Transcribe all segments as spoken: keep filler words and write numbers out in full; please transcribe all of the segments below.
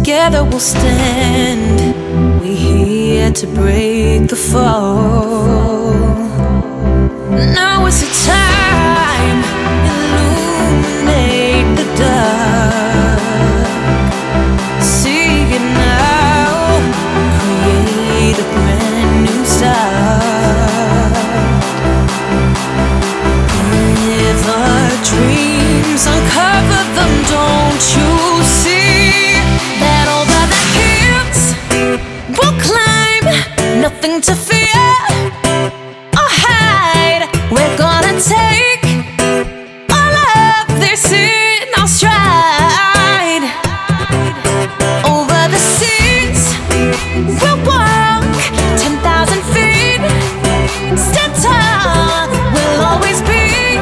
together we'll stand. We're here to break the fall. Now is the time, illuminate the dark. See it now, create a brand new start. Live our dreams, uncover them, don't you see that over the hills we'll climb, nothing to fear or hide. We're gonna take all of this in our stride. Over the seas we'll walk ten thousand feet, stand tall, we'll always be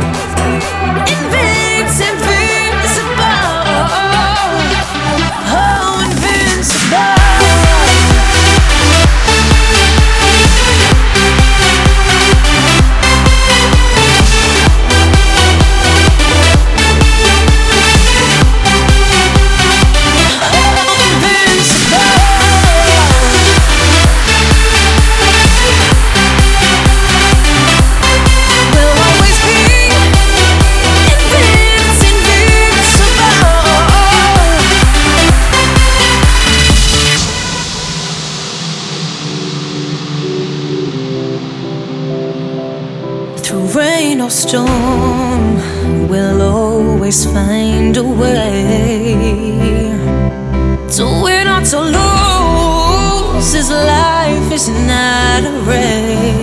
through rain or storm, we'll always find a way. To win or to lose, this life is not a race.